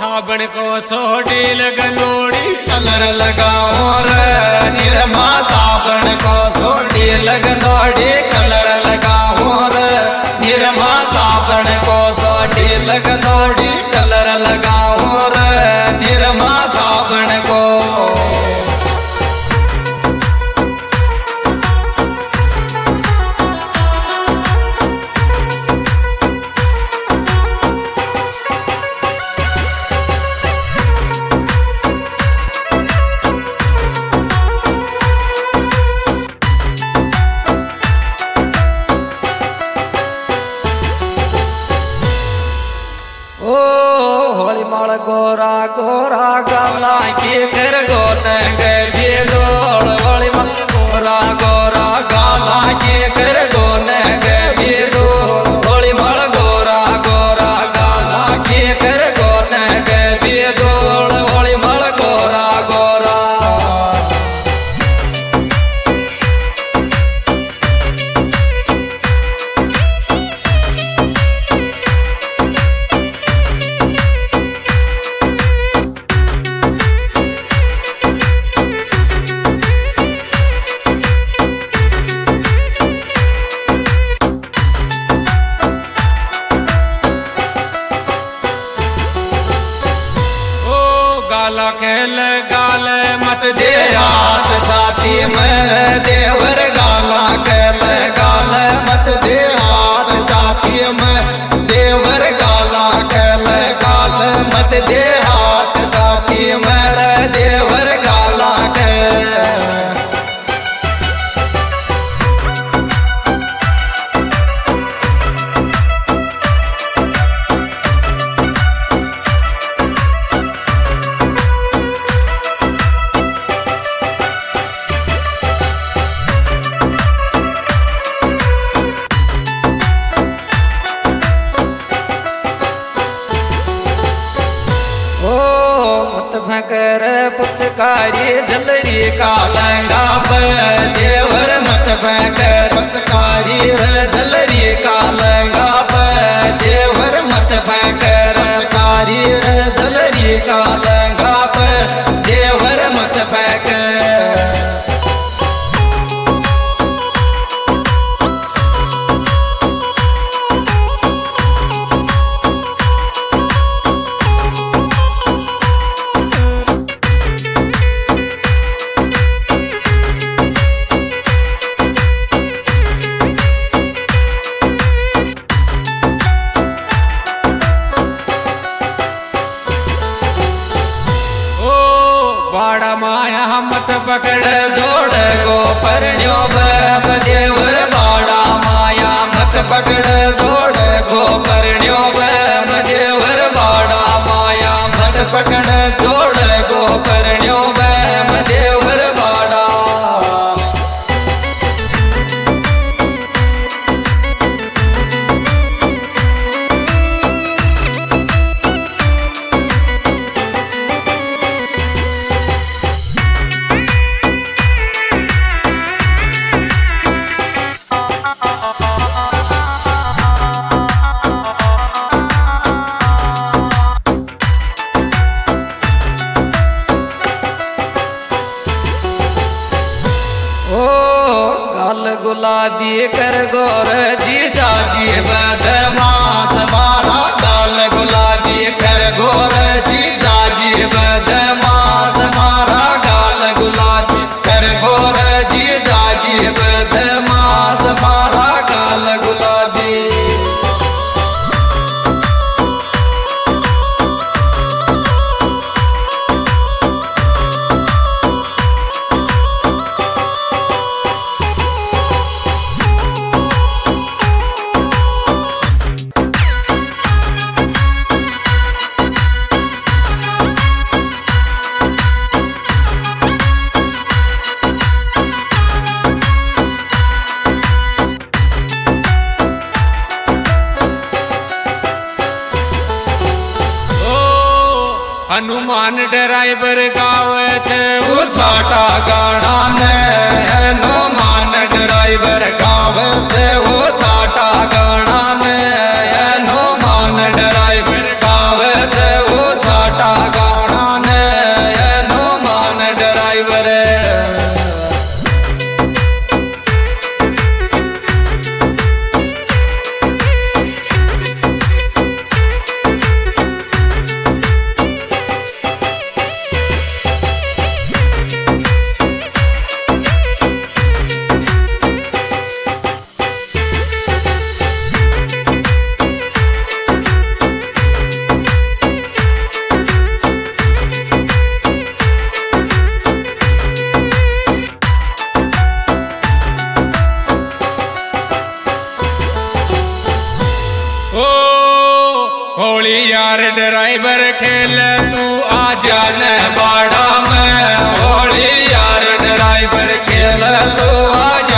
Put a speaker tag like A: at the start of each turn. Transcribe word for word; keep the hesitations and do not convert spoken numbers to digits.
A: साबण को सोडी लगनोड़ी
B: कलर लगाओ रे निरमा साबण को सोडी लगनोड़ी कलर लगाओ रे निरमा साबण को सोडी लगनोड़ी कलर लगाओ रे निरमा साबण को गोरा गोरा गाला के कर गोन गे डोल वाली मन गोरा गोरा गाला के कर गोन गे डोल वाली मल गोरा गोरा गाला के कर गोन गे डोल वाली मल गोरा गोरा
A: गाला खेल गाल मत दे
B: हाथ छाती में देवर गाला खेल गाल मत दे हाथ छाती में देवर गाला खेल गाल मत दे हाथ छाती में देवर गाला खेल कर पुचकारी जलरी कालंगा देवर मत कर पुचकारी जलरी कालंगा देवर मत कर पुचकारी जलरी कालंगा देवर मत कर
A: बाड़ा माया मत पकड़
B: जोड़ गो परण्यो देवर बाड़ा माया मत पकड़ जोड़ गो परण्यो देवर बाड़ा माया मत पकड़ जोड़ गो परण्यो देवर बाड़ा गुलाबी कर गोर जी जाजी बदमाश मारा गाल गुलाबी कर गोर जी जाजी बदमाश मारा गाल गुलाबी कर गोर जी जाजी बदमाश मारा गाल गुलाबी
A: हनुमान ड्राइवर गावे छे
B: वो छाटा गाना ने हनुमान ड्राइवर गावे छे वो छाटा गाना ने हनुमान ड्राइवर गावे छे वो छाटा
A: खेल तू आ जाने बाड़ा में होली यार ड्राइवर खेल
B: खेल तू आज